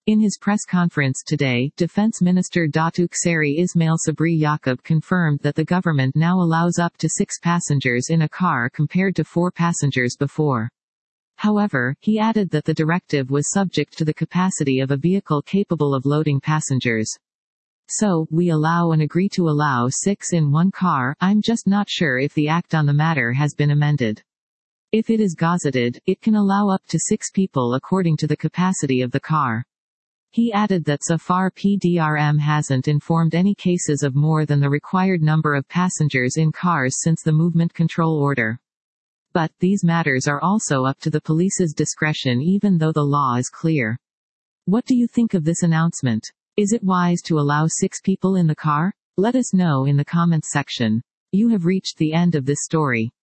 In his press conference today, Defense Minister Datuk Seri Ismail Sabri Yaakob confirmed that the government now allows up to 6 passengers in a car compared to 4 passengers before. However, he added that the directive was subject to the capacity of a vehicle capable of loading passengers. So, we allow and agree to allow 6 in one car. I'm just not sure if the act on the matter has been amended. If it is gazetted, it can allow up to 6 people according to the capacity of the car. He added that so far PDRM hasn't informed any cases of more than the required number of passengers in cars since the movement control order. But, these matters are also up to the police's discretion even though the law is clear. What do you think of this announcement? Is it wise to allow 6 people in the car? Let us know in the comments section. You have reached the end of this story.